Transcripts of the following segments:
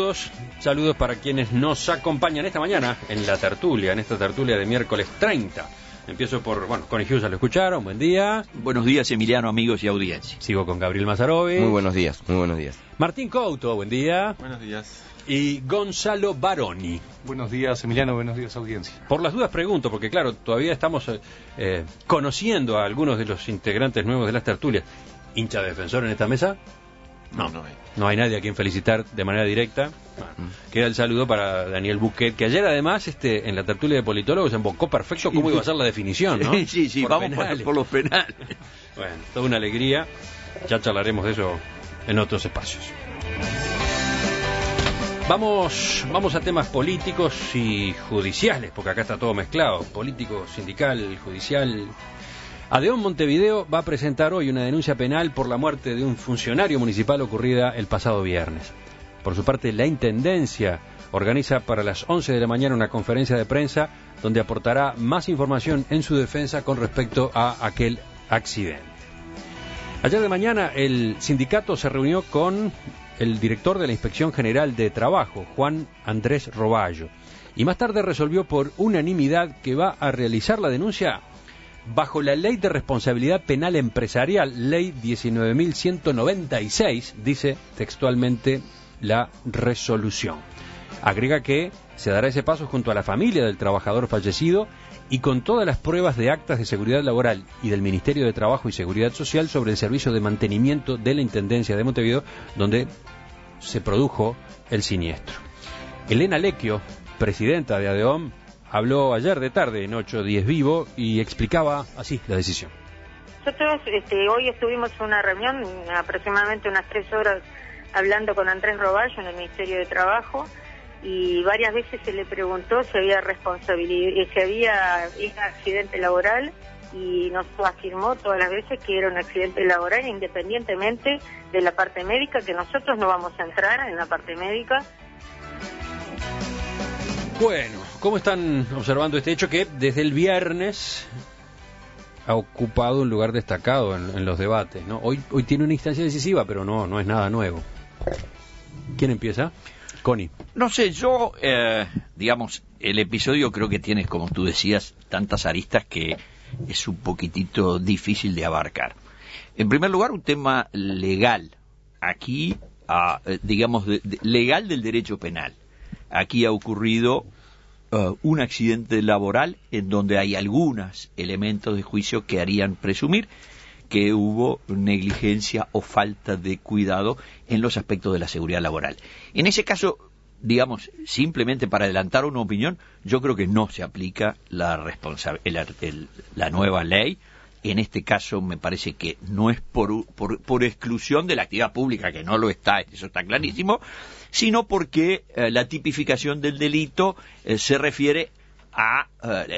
saludos para quienes nos acompañan esta mañana en esta tertulia de miércoles 30. Empiezo por, Connie Hughes, lo escucharon, buen día. Buenos días, Emiliano, amigos y audiencia. Sigo con Gabriel Mazzarovi. Muy buenos días. Martín Couto, buen día. Buenos días. Y Gonzalo Baroni. Buenos días, Emiliano, buenos días, audiencia. Por las dudas pregunto, porque claro, todavía estamos conociendo a algunos de los integrantes nuevos de las tertulias. ¿Hincha defensor en esta mesa? No hay nadie a quien felicitar de manera directa. Queda el saludo para Daniel Buquet, que ayer además en la tertulia de politólogos embocó perfecto cómo iba a ser la definición, ¿no? Sí, vamos por los penales. Bueno, toda una alegría. Ya charlaremos de eso en otros espacios. Vamos a temas políticos y judiciales, porque acá está todo mezclado. Político, sindical, judicial. ADEOM Montevideo va a presentar hoy una denuncia penal por la muerte de un funcionario municipal ocurrida el pasado viernes. Por su parte, la Intendencia organiza para las 11 de la mañana una conferencia de prensa donde aportará más información en su defensa con respecto a aquel accidente. Ayer de mañana el sindicato se reunió con el director de la Inspección General de Trabajo, Juan Andrés Roballo, y más tarde resolvió por unanimidad que va a realizar la denuncia bajo la Ley de Responsabilidad Penal Empresarial, Ley 19.196, dice textualmente la resolución. Agrega que se dará ese paso junto a la familia del trabajador fallecido y con todas las pruebas de actas de seguridad laboral y del Ministerio de Trabajo y Seguridad Social sobre el servicio de mantenimiento de la Intendencia de Montevideo, donde se produjo el siniestro. Elena Lecchio, presidenta de ADEOM, habló ayer de tarde en 810 Vivo y explicaba así la decisión. Nosotros hoy estuvimos en una reunión, aproximadamente unas 3 horas, hablando con Andrés Roballo en el Ministerio de Trabajo, y varias veces se le preguntó si había responsabilidad, si había accidente laboral, y nos afirmó todas las veces que era un accidente laboral, independientemente de la parte médica, que nosotros no vamos a entrar en la parte médica. Bueno, ¿cómo están observando este hecho que desde el viernes ha ocupado un lugar destacado en los debates, ¿no? Hoy tiene una instancia decisiva, pero no es nada nuevo. ¿Quién empieza? Connie. No sé, yo, el episodio creo que tiene, como tú decías, tantas aristas que es un poquitito difícil de abarcar. En primer lugar, un tema legal. Aquí, legal del derecho penal. Aquí ha ocurrido un accidente laboral en donde hay algunos elementos de juicio que harían presumir que hubo negligencia o falta de cuidado en los aspectos de la seguridad laboral. En ese caso, simplemente para adelantar una opinión, yo creo que no se aplica la nueva ley. En este caso me parece que no es por exclusión de la actividad pública, que no lo está, eso está clarísimo, sino porque la tipificación del delito se refiere a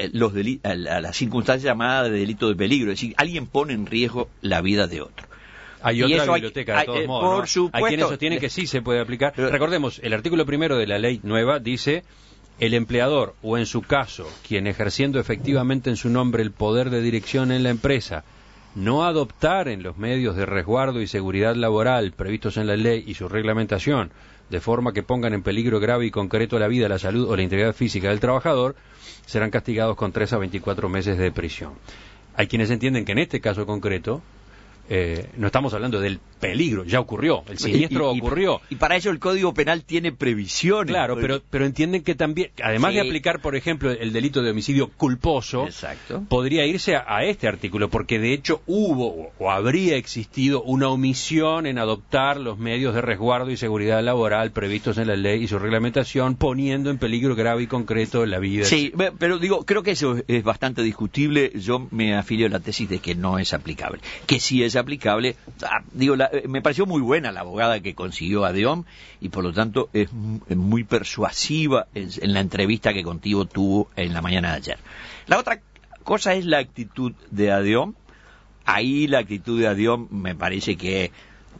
la circunstancia llamada de delito de peligro, es decir, alguien pone en riesgo la vida de otro. Hay otra biblioteca, de todos modos, por ¿no? supuesto. Hay quienes sostienen que sí se puede aplicar. Recordemos, el artículo primero de la ley nueva dice: el empleador, o en su caso, quien ejerciendo efectivamente en su nombre el poder de dirección en la empresa, no adoptar en los medios de resguardo y seguridad laboral previstos en la ley y su reglamentación, de forma que pongan en peligro grave y concreto la vida, la salud o la integridad física del trabajador, serán castigados con 3 a 24 meses de prisión. Hay quienes entienden que en este caso concreto no estamos hablando del peligro, ya ocurrió, el siniestro ocurrió. Y para ello el Código Penal tiene previsiones. Claro, pero entienden que también, además de aplicar, por ejemplo, el delito de homicidio culposo, exacto, podría irse a este artículo, porque de hecho hubo o habría existido una omisión en adoptar los medios de resguardo y seguridad laboral previstos en la ley y su reglamentación, poniendo en peligro grave y concreto la vida. Sí, pero creo que eso es bastante discutible. Yo me afilio a la tesis de que no es aplicable. Que sí es aplicable, me pareció muy buena la abogada que consiguió ADEOM y por lo tanto es muy persuasiva en la entrevista que contigo tuvo en la mañana de ayer. La otra cosa es la actitud de ADEOM. Ahí la actitud de ADEOM me parece que,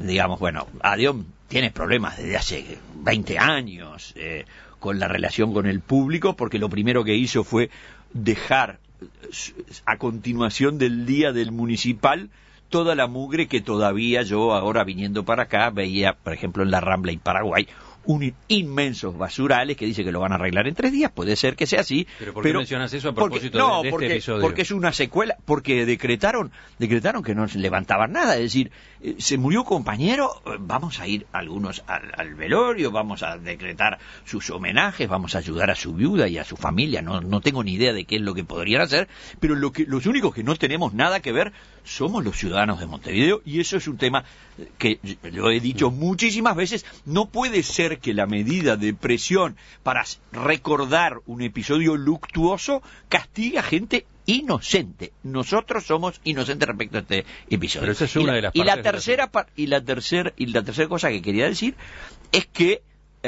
ADEOM tiene problemas desde hace 20 años con la relación con el público, porque lo primero que hizo fue dejar a continuación del día del municipal toda la mugre que todavía yo ahora viniendo para acá veía, por ejemplo, en la Rambla y Paraguay, inmensos basurales que dice que lo van a arreglar en 3 días. Puede ser que sea así. ¿Pero por qué mencionas eso a propósito de este episodio? Porque es una secuela, porque decretaron que no levantaban nada. Es decir, se murió compañero, vamos a ir algunos al velorio, vamos a decretar sus homenajes, vamos a ayudar a su viuda y a su familia. No tengo ni idea de qué es lo que podrían hacer, pero los únicos que no tenemos nada que ver somos los ciudadanos de Montevideo, y eso es un tema que lo he dicho muchísimas veces. No puede ser que la medida de presión para recordar un episodio luctuoso castigue a gente inocente. Nosotros somos inocentes respecto a este episodio. Pero esa es una de las partes. Y la tercera cosa que quería decir es que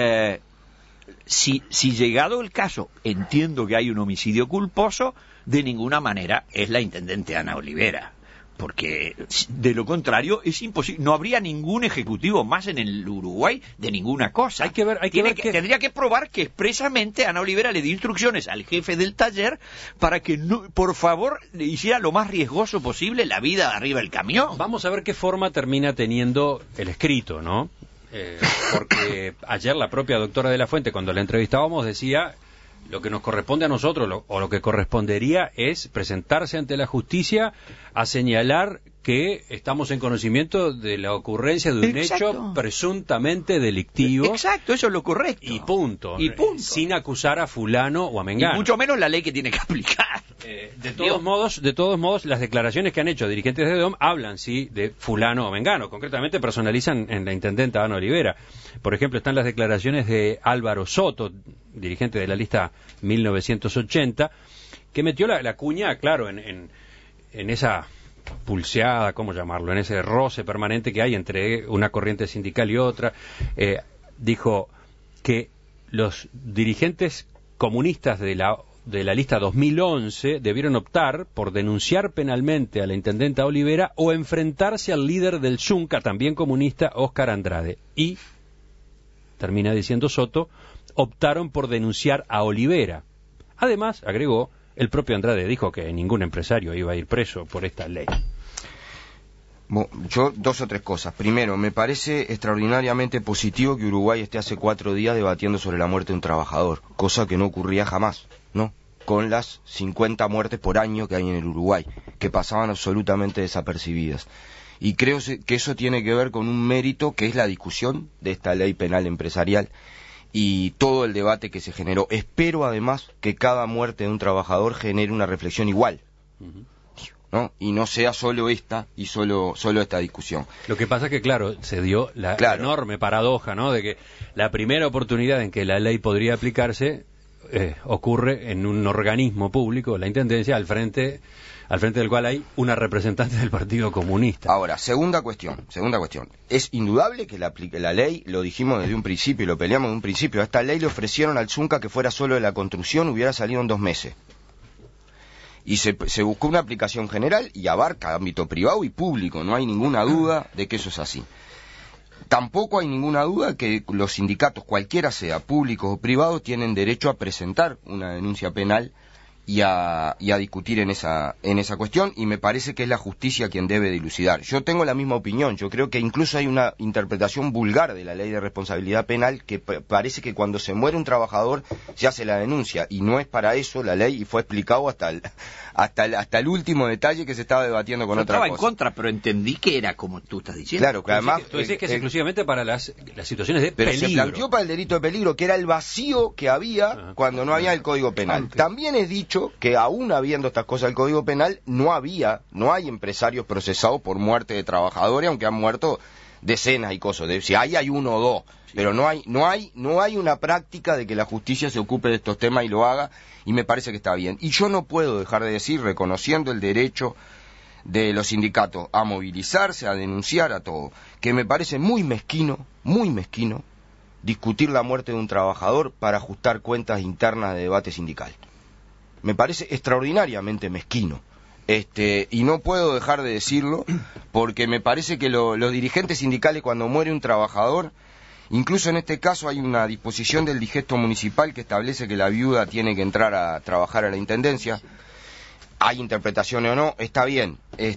si llegado el caso entiendo que hay un homicidio culposo, de ninguna manera es la intendente Ana Olivera, porque de lo contrario es imposible. No habría ningún ejecutivo más en el Uruguay de ninguna cosa. Tendría que probar que expresamente Ana Olivera le dio instrucciones al jefe del taller para que por favor le hiciera lo más riesgoso posible la vida arriba del camión. Vamos a ver qué forma termina teniendo el escrito, ¿no? Porque ayer la propia doctora de la Fuente, cuando la entrevistábamos, decía: lo que nos corresponde a nosotros, o lo que correspondería, es presentarse ante la justicia a señalar que estamos en conocimiento de la ocurrencia de un hecho presuntamente delictivo. Exacto, eso es lo correcto. Y punto. Sin acusar a fulano o a mengano. Y mucho menos la ley que tiene que aplicar. De todos modos, las declaraciones que han hecho dirigentes de DOM hablan, sí, de fulano o mengano. Concretamente personalizan en la intendenta Ana Olivera. Por ejemplo, están las declaraciones de Álvaro Soto, dirigente de la lista 1980, que metió la cuña, claro, en esa pulseada, ¿cómo llamarlo?, en ese roce permanente que hay entre una corriente sindical y otra. Dijo que los dirigentes comunistas de la lista 2011 debieron optar por denunciar penalmente a la intendenta Olivera o enfrentarse al líder del Zunca, también comunista, Óscar Andrade. Y, termina diciendo Soto, optaron por denunciar a Olivera. Además, agregó, el propio Andrade dijo que ningún empresario iba a ir preso por esta ley. Yo 2 o 3 cosas. Primero, me parece extraordinariamente positivo que Uruguay esté hace 4 días debatiendo sobre la muerte de un trabajador, cosa que no ocurría jamás, ¿no? Con las 50 muertes por año que hay en el Uruguay, que pasaban absolutamente desapercibidas. Y creo que eso tiene que ver con un mérito que es la discusión de esta ley penal empresarial y todo el debate que se generó. Espero además que cada muerte de un trabajador genere una reflexión igual, ¿no? Y no sea solo esta y solo esta discusión. Lo que pasa es que, claro, se dio la enorme paradoja, ¿no?, de que la primera oportunidad en que la ley podría aplicarse ocurre en un organismo público, la Intendencia, al frente del cual hay una representante del Partido Comunista. Ahora, segunda cuestión. Es indudable que la ley, lo dijimos desde un principio y lo peleamos desde un principio, a esta ley le ofrecieron al Zunca que fuera solo de la construcción, hubiera salido en 2 meses. Y se buscó una aplicación general y abarca ámbito privado y público, no hay ninguna duda de que eso es así. Tampoco hay ninguna duda que los sindicatos, cualquiera sea, públicos o privados, tienen derecho a presentar una denuncia penal y a discutir en esa cuestión, y me parece que es la justicia quien debe dilucidar. Yo tengo la misma opinión, yo creo que incluso hay una interpretación vulgar de la ley de responsabilidad penal que parece que cuando se muere un trabajador se hace la denuncia, y no es para eso la ley, y fue explicado hasta el último detalle que se estaba debatiendo con otra cosa. Yo estaba en contra, pero entendí que era como tú estás diciendo. Claro, que además... Tú dices que es exclusivamente para las situaciones de peligro. Pero se planteó para el delito de peligro, que era el vacío que había cuando no había el Código Penal. También he dicho que aún habiendo estas cosas del Código Penal, no hay empresarios procesados por muerte de trabajadores, aunque han muerto decenas y cosas. Si hay 1 o 2, pero no hay una práctica de que la justicia se ocupe de estos temas y lo haga, y me parece que está bien. Y yo no puedo dejar de decir, reconociendo el derecho de los sindicatos a movilizarse, a denunciar, a todo, que me parece muy mezquino discutir la muerte de un trabajador para ajustar cuentas internas de debate sindical. Me parece extraordinariamente mezquino. Y no puedo dejar de decirlo porque me parece que los dirigentes sindicales, cuando muere un trabajador, incluso en este caso hay una disposición del digesto municipal que establece que la viuda tiene que entrar a trabajar a la intendencia, hay interpretaciones o no, está bien.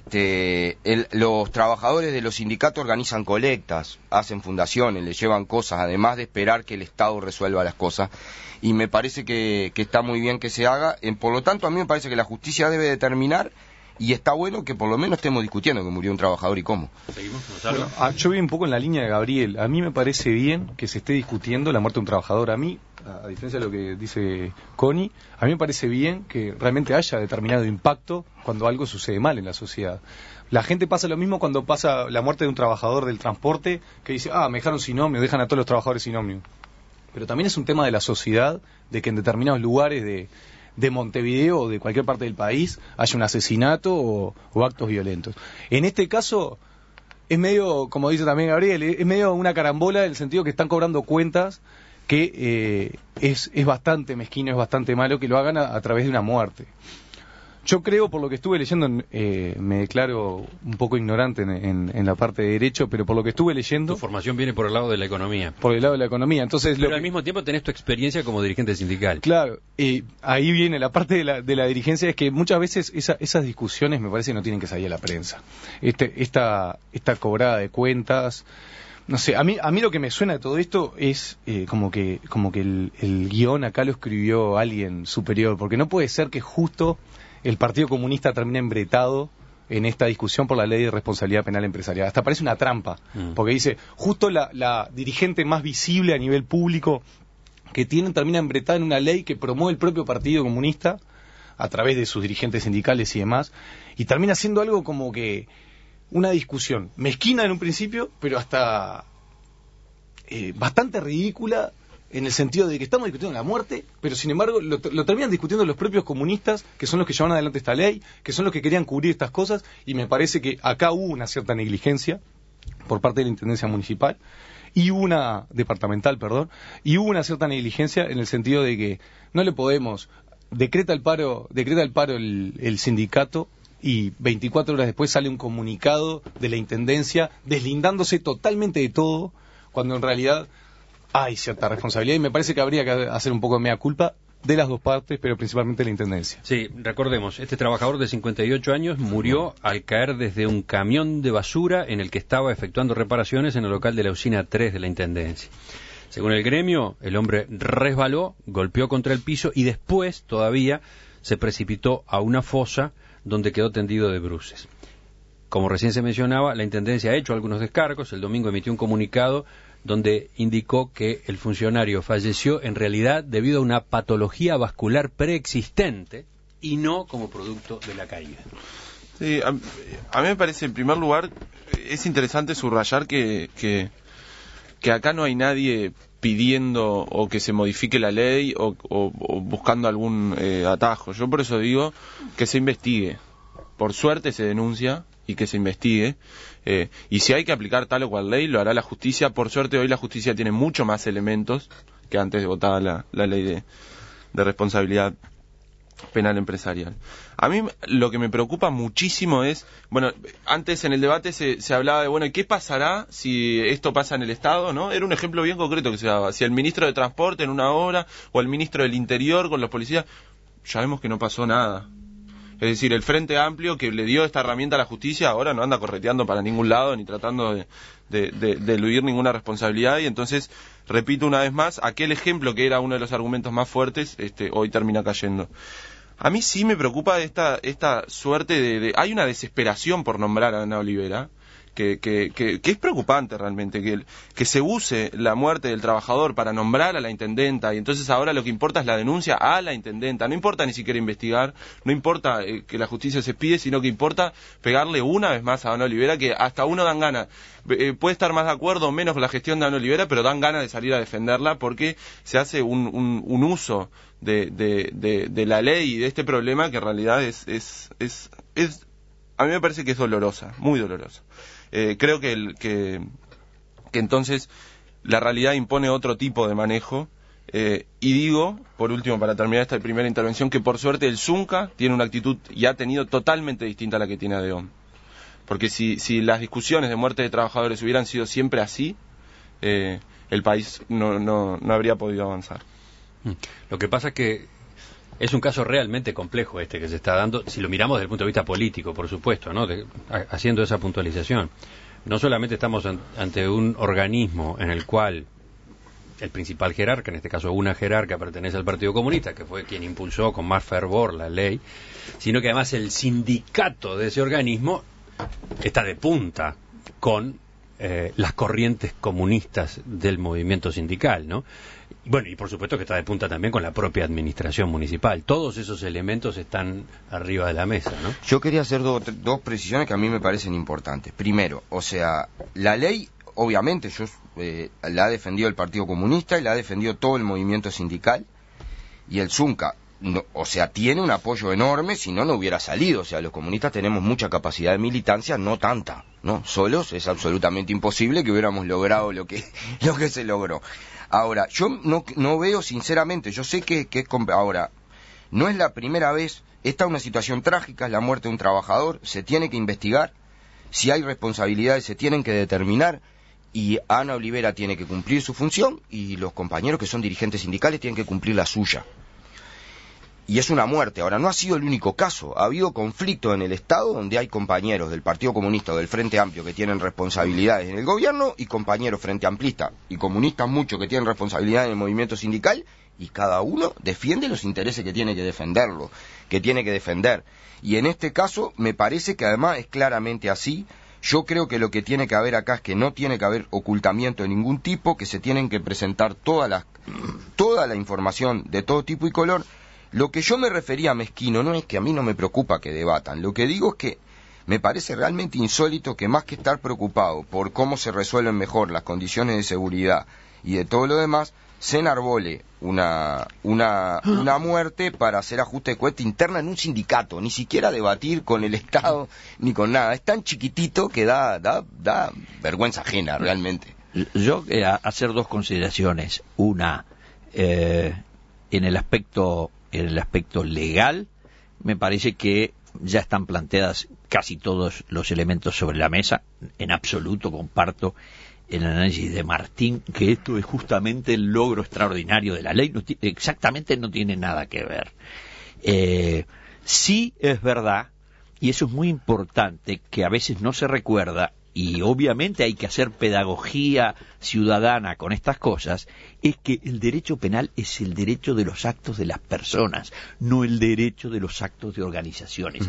Los trabajadores de los sindicatos organizan colectas, hacen fundaciones, les llevan cosas, además de esperar que el Estado resuelva las cosas. Y me parece que está muy bien que se haga. Por lo tanto, a mí me parece que la justicia debe determinar, y está bueno que por lo menos estemos discutiendo que murió un trabajador y cómo. ¿Seguimos, Gonzalo? Bueno, yo voy un poco en la línea de Gabriel. A mí me parece bien que se esté discutiendo la muerte de un trabajador. A mí, a diferencia de lo que dice Connie, a mí me parece bien que realmente haya determinado impacto cuando algo sucede mal en la sociedad. La gente pasa lo mismo cuando pasa la muerte de un trabajador del transporte, que dice, me dejaron sin ómnibus, dejan a todos los trabajadores sin ómnibus. Pero también es un tema de la sociedad, de que en determinados lugares de Montevideo o de cualquier parte del país haya un asesinato o actos violentos. En este caso es medio, como dice también Gabriel, es medio una carambola en el sentido que están cobrando cuentas que es bastante mezquino, es bastante malo que lo hagan a través de una muerte. Yo creo, por lo que estuve leyendo, me declaro un poco ignorante en la parte de derecho, pero por lo que estuve leyendo... Tu formación viene por el lado de la economía. Por el lado de la economía, entonces... Pero al mismo tiempo tenés tu experiencia como dirigente sindical. Claro, ahí viene la parte de la dirigencia, es que muchas veces esas discusiones me parece que no tienen que salir a la prensa. Esta cobrada de cuentas... No sé, a mí lo que me suena de todo esto es como que el guión acá lo escribió alguien superior, porque no puede ser que justo el Partido Comunista termine embretado en esta discusión por la ley de responsabilidad penal empresarial. Hasta parece una trampa, porque dice, justo la dirigente más visible a nivel público que termina embretada en una ley que promueve el propio Partido Comunista a través de sus dirigentes sindicales y demás, y termina siendo algo como que una discusión mezquina en un principio, pero hasta bastante ridícula, en el sentido de que estamos discutiendo la muerte, pero sin embargo lo terminan discutiendo los propios comunistas, que son los que llevan adelante esta ley, que son los que querían cubrir estas cosas, y me parece que acá hubo una cierta negligencia por parte de la Intendencia Municipal, y departamental, y hubo una cierta negligencia en el sentido de que no le podemos, decreta el paro el sindicato, y 24 horas después sale un comunicado de la Intendencia deslindándose totalmente de todo, cuando en realidad hay cierta responsabilidad, y me parece que habría que hacer un poco de mea culpa de las dos partes, pero principalmente de la Intendencia. Sí, recordemos, este trabajador de 58 años murió al caer desde un camión de basura en el que estaba efectuando reparaciones en el local de la usina 3 de la Intendencia. Según el gremio, el hombre resbaló, golpeó contra el piso y después todavía se precipitó a una fosa donde quedó tendido de bruces. Como recién se mencionaba, la Intendencia ha hecho algunos descargos. El domingo emitió un comunicado donde indicó que el funcionario falleció en realidad debido a una patología vascular preexistente y no como producto de la caída. Sí, a mí me parece, en primer lugar, es interesante subrayar que acá no hay nadie pidiendo o que se modifique la ley o buscando algún atajo. Yo por eso digo que se investigue. Por suerte se denuncia y que se investigue. Y si hay que aplicar tal o cual ley, lo hará la justicia. Por suerte hoy la justicia tiene mucho más elementos que antes de votar la ley de responsabilidad penal empresarial. A mí lo que me preocupa muchísimo es, bueno, antes en el debate se hablaba de, bueno, ¿qué pasará si esto pasa en el Estado? ¿No? Era un ejemplo bien concreto que se daba. Si el ministro de Transporte en una hora o el ministro del Interior con los policías, ya vemos que no pasó nada. Es decir, el Frente Amplio que le dio esta herramienta a la justicia ahora no anda correteando para ningún lado ni tratando de eludir ninguna responsabilidad, y entonces, repito una vez más, aquel ejemplo que era uno de los argumentos más fuertes, hoy termina cayendo. A mí sí me preocupa esta suerte de... Hay una desesperación por nombrar a Ana Olivera, que es preocupante realmente, que se use la muerte del trabajador para nombrar a la intendenta, y entonces ahora lo que importa es la denuncia a la intendenta. No importa ni siquiera investigar, no importa que la justicia se expide, sino que importa pegarle una vez más a Ana Olivera, que hasta uno dan ganas. Puede estar más de acuerdo o menos con la gestión de Ana Olivera, pero dan ganas de salir a defenderla porque se hace un uso de la ley y de este problema que en realidad es a mí me parece que es dolorosa, muy dolorosa. Creo que entonces la realidad impone otro tipo de manejo, y digo, por último, para terminar esta primera intervención, que por suerte el Zunca tiene una actitud y ha tenido totalmente distinta a la que tiene ADEOM. Porque si las discusiones de muerte de trabajadores hubieran sido siempre así, el país no habría podido avanzar. Lo que pasa es que Es un caso realmente complejo este que se está dando, si lo miramos desde el punto de vista político, por supuesto, ¿no? Haciendo esa puntualización. No solamente estamos ante un organismo en el cual el principal jerarca, en este caso una jerarca, pertenece al Partido Comunista, que fue quien impulsó con más fervor la ley, sino que además el sindicato de ese organismo está de punta con las corrientes comunistas del movimiento sindical, ¿no? Bueno, y por supuesto que está de punta también con la propia administración municipal. Todos esos elementos están arriba de la mesa, ¿no? Yo quería hacer dos precisiones que a mí me parecen importantes. Primero, o sea, la ley, obviamente, la ha defendido el Partido Comunista y la ha defendido todo el movimiento sindical, y el Zunca, o sea, tiene un apoyo enorme, si no, no hubiera salido. O sea, los comunistas tenemos mucha capacidad de militancia, no tanta, ¿no? Solos es absolutamente imposible que hubiéramos logrado lo que se logró. Ahora, yo no veo, sinceramente, yo sé que ahora, no es la primera vez, esta es una situación trágica, es la muerte de un trabajador, se tiene que investigar, si hay responsabilidades se tienen que determinar, y Ana Olivera tiene que cumplir su función, y los compañeros que son dirigentes sindicales tienen que cumplir la suya. Y es una muerte. Ahora, no ha sido el único caso. Ha habido conflictos en el Estado donde hay compañeros del Partido Comunista o del Frente Amplio que tienen responsabilidades en el gobierno y compañeros Frente Amplista y comunistas muchos que tienen responsabilidades en el movimiento sindical, y cada uno defiende los intereses que tiene que defender. Y en este caso me parece que además es claramente así. Yo creo que lo que tiene que haber acá es que no tiene que haber ocultamiento de ningún tipo, que se tienen que presentar toda la información de todo tipo y color. Lo que yo me refería, mezquino, no es que a mí no me preocupa que debatan. Lo que digo es que me parece realmente insólito que, más que estar preocupado por cómo se resuelven mejor las condiciones de seguridad y de todo lo demás, se enarbole una muerte para hacer ajuste de cuenta interna en un sindicato, ni siquiera debatir con el Estado ni con nada. Es tan chiquitito que da vergüenza ajena realmente. Yo hacer dos consideraciones. Una, en el aspecto legal, me parece que ya están planteadas casi todos los elementos sobre la mesa. En absoluto comparto el análisis de Martín, que esto es justamente el logro extraordinario de la ley. Exactamente no tiene nada que ver. Sí es verdad, y eso es muy importante, que a veces no se recuerda, y obviamente hay que hacer pedagogía ciudadana con estas cosas, es que el derecho penal es el derecho de los actos de las personas, no el derecho de los actos de organizaciones.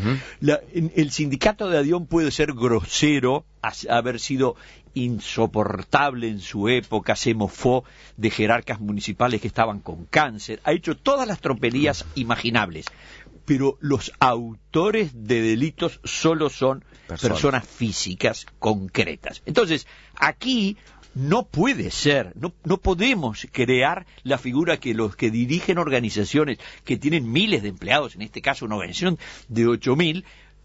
El sindicato de Adión puede ser grosero, haber sido insoportable en su época, se mofó de jerarcas municipales que estaban con cáncer, ha hecho todas las tropelías imaginables, pero los autores de delitos solo son personas físicas concretas. Entonces, aquí no puede ser, no podemos crear la figura que los que dirigen organizaciones que tienen miles de empleados, en este caso una organización de 8.000,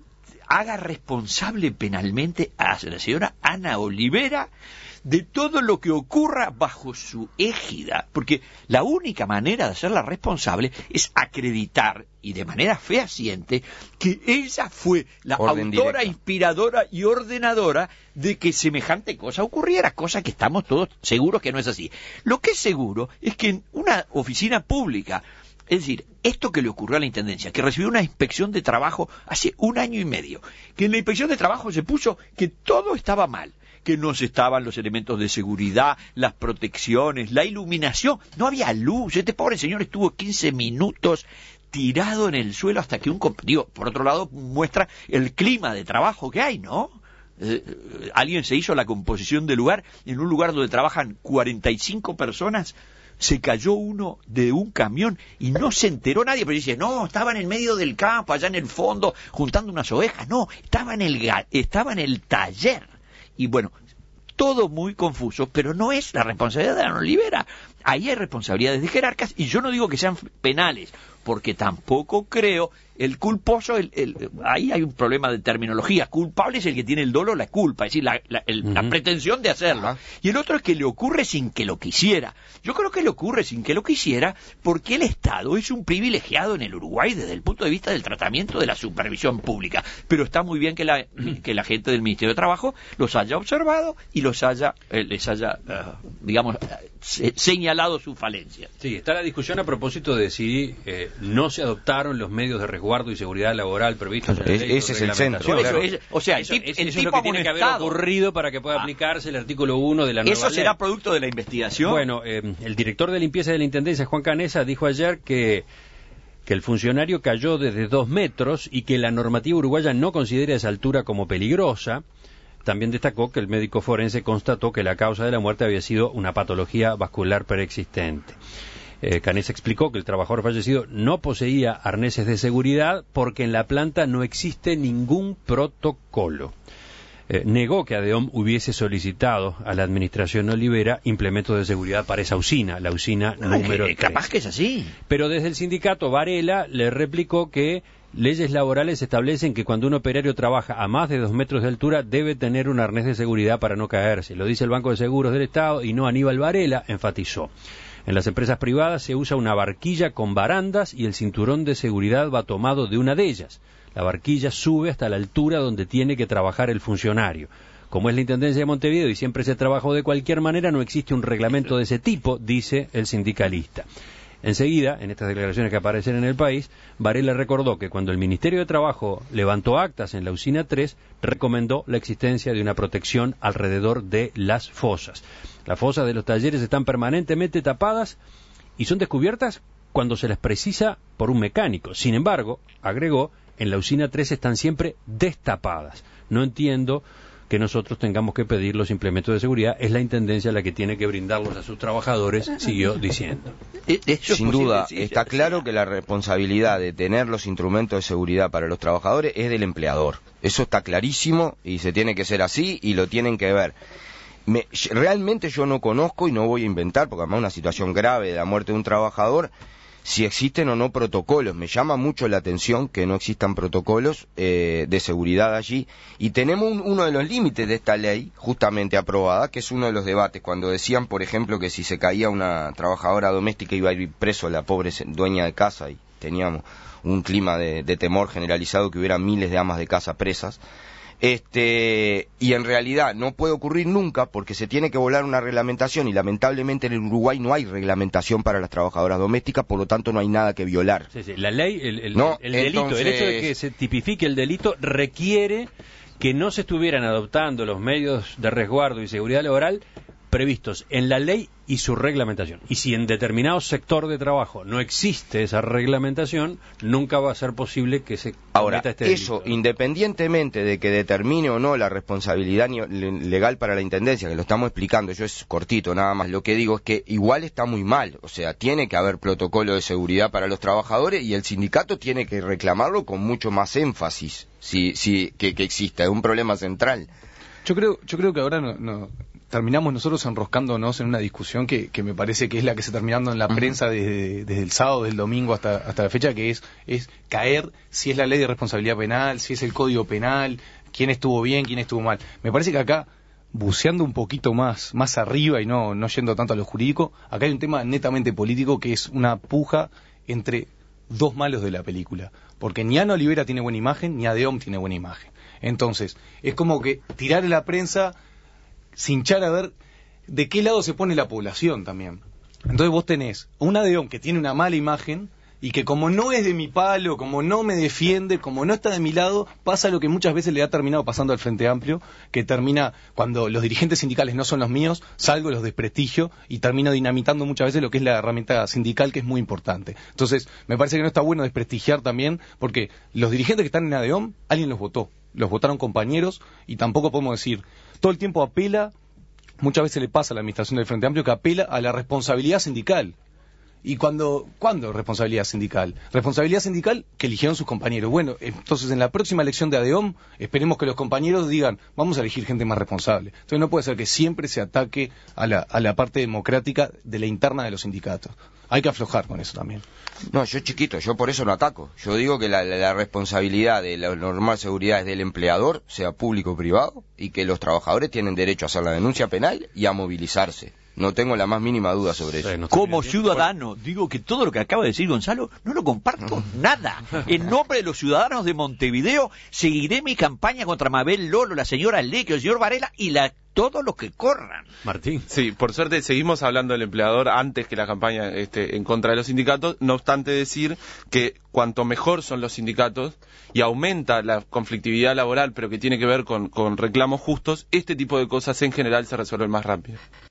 haga responsable penalmente a la señora Ana Olivera de todo lo que ocurra bajo su égida, porque la única manera de hacerla responsable es acreditar, y de manera fehaciente, que ella fue la autora, inspiradora y ordenadora de que semejante cosa ocurriera, cosa que estamos todos seguros que no es así. Lo que es seguro es que en una oficina pública, es decir, esto que le ocurrió a la Intendencia, que recibió una inspección de trabajo hace 1 año y medio, que en la inspección de trabajo se puso que todo estaba mal, que no se estaban los elementos de seguridad, las protecciones, la iluminación, no había luz. Este pobre señor estuvo 15 minutos tirado en el suelo hasta que por otro lado muestra el clima de trabajo que hay, ¿no? Alguien se hizo la composición del lugar, en un lugar donde trabajan 45 personas, se cayó uno de un camión y no se enteró nadie, pero dice, no, estaba en el medio del campo, allá en el fondo, juntando unas ovejas. No, estaba en el taller. Y bueno, todo muy confuso, pero no es la responsabilidad de Ana Olivera. Ahí hay responsabilidades de jerarcas, y yo no digo que sean penales, porque tampoco creo el culposo, ahí hay un problema de terminología. Culpable es el que tiene el dolo, la culpa, es decir, la pretensión de hacerlo. Y el otro es que le ocurre sin que lo quisiera. Yo creo que le ocurre sin que lo quisiera porque el Estado es un privilegiado en el Uruguay desde el punto de vista del tratamiento de la supervisión pública. Pero está muy bien que la gente del Ministerio de Trabajo los haya observado y les haya, digamos, señalado señalado sus falencias. Sí, está la discusión a propósito de si no se adoptaron los medios de resguardo y seguridad laboral previstos en la ley. Ese es el centro. O sea, eso el es tipo lo que tiene que haber ocurrido para que pueda aplicarse el artículo 1 de la nueva ley. ¿Eso será producto de la investigación? Bueno, el director de limpieza de la Intendencia, Juan Canesa, dijo ayer que el funcionario cayó desde 2 metros y que la normativa uruguaya no considera esa altura como peligrosa. También destacó que el médico forense constató que la causa de la muerte había sido una patología vascular preexistente. Canesa explicó que el trabajador fallecido no poseía arneses de seguridad porque en la planta no existe ningún protocolo. Negó que ADEOM hubiese solicitado a la administración Olivera implementos de seguridad para esa usina, la usina número 3. Capaz que es así. Pero desde el sindicato Varela le replicó que leyes laborales establecen que cuando un operario trabaja a más de 2 metros de altura debe tener un arnés de seguridad para no caerse. Lo dice el Banco de Seguros del Estado y no Aníbal Varela, enfatizó. En las empresas privadas se usa una barquilla con barandas y el cinturón de seguridad va tomado de una de ellas. La barquilla sube hasta la altura donde tiene que trabajar el funcionario. Como es la Intendencia de Montevideo y siempre se trabajó de cualquier manera, no existe un reglamento de ese tipo, dice el sindicalista. Enseguida, en estas declaraciones que aparecen en El País, Varela recordó que cuando el Ministerio de Trabajo levantó actas en la usina 3, recomendó la existencia de una protección alrededor de las fosas. Las fosas de los talleres están permanentemente tapadas y son descubiertas cuando se las precisa por un mecánico. Sin embargo, agregó, en la usina 3 están siempre destapadas. No entiendo que nosotros tengamos que pedir los implementos de seguridad, es la Intendencia la que tiene que brindarlos a sus trabajadores, siguió diciendo. Sin duda, está claro que la responsabilidad de tener los instrumentos de seguridad para los trabajadores es del empleador. Eso está clarísimo y se tiene que ser así y lo tienen que ver. Realmente yo no conozco y no voy a inventar, porque además es una situación grave de la muerte de un trabajador, si existen o no protocolos. Me llama mucho la atención que no existan protocolos de seguridad allí, y tenemos uno de los límites de esta ley justamente aprobada, que es uno de los debates, cuando decían, por ejemplo, que si se caía una trabajadora doméstica iba a ir preso la pobre dueña de casa, y teníamos un clima de temor generalizado, que hubiera miles de amas de casa presas. Y en realidad no puede ocurrir nunca porque se tiene que volar una reglamentación, y lamentablemente en el Uruguay no hay reglamentación para las trabajadoras domésticas, por lo tanto no hay nada que violar. Sí, sí. La ley, el delito, el hecho de que se tipifique el delito requiere que no se estuvieran adoptando los medios de resguardo y seguridad laboral previstos en la ley y su reglamentación. Y si en determinado sector de trabajo no existe esa reglamentación, nunca va a ser posible que se cometa este delito. Eso, independientemente de que determine o no la responsabilidad legal para la Intendencia, que lo estamos explicando, yo es cortito nada más, lo que digo es que igual está muy mal. O sea, tiene que haber protocolo de seguridad para los trabajadores y el sindicato tiene que reclamarlo con mucho más énfasis, que exista, es un problema central. Yo creo que ahora terminamos nosotros enroscándonos en una discusión que me parece que es la que se está terminando en la prensa desde el sábado, del domingo hasta la fecha, que es caer si es la ley de responsabilidad penal, si es el código penal, quién estuvo bien, quién estuvo mal. Me parece que acá, buceando un poquito más arriba y no yendo tanto a lo jurídico, acá hay un tema netamente político que es una puja entre dos malos de la película. Porque ni Ana Olivera tiene buena imagen, ni ADEOM tiene buena imagen. Entonces, es como que tirar en la prensa, cinchar a ver de qué lado se pone la población también. Entonces vos tenés un ADEOM que tiene una mala imagen y que como no es de mi palo, como no me defiende, como no está de mi lado, pasa lo que muchas veces le ha terminado pasando al Frente Amplio, que termina, cuando los dirigentes sindicales no son los míos, salgo, los desprestigio y termino dinamitando muchas veces lo que es la herramienta sindical, que es muy importante. Entonces, me parece que no está bueno desprestigiar también, porque los dirigentes que están en ADEOM, alguien los votó, los votaron compañeros, y tampoco podemos decir, todo el tiempo apela, muchas veces le pasa a la administración del Frente Amplio que apela a la responsabilidad sindical. ¿Y cuándo responsabilidad sindical? Responsabilidad sindical que eligieron sus compañeros. Bueno, entonces en la próxima elección de ADEOM esperemos que los compañeros digan, vamos a elegir gente más responsable. Entonces no puede ser que siempre se ataque a la parte democrática de la interna de los sindicatos. Hay que aflojar con eso también. No, yo por eso no ataco. Yo digo que la responsabilidad de la normal seguridad es del empleador, sea público o privado, y que los trabajadores tienen derecho a hacer la denuncia penal y a movilizarse. No tengo la más mínima duda sobre eso. Como ciudadano, digo que todo lo que acaba de decir Gonzalo no lo comparto nada. En nombre de los ciudadanos de Montevideo, seguiré mi campaña contra Mabel Lolo, la señora Leque, el señor Varela y la todo lo que corran. Martín. Sí, por suerte seguimos hablando del empleador antes que la campaña en contra de los sindicatos, no obstante decir que cuanto mejor son los sindicatos y aumenta la conflictividad laboral, pero que tiene que ver con reclamos justos, este tipo de cosas en general se resuelven más rápido.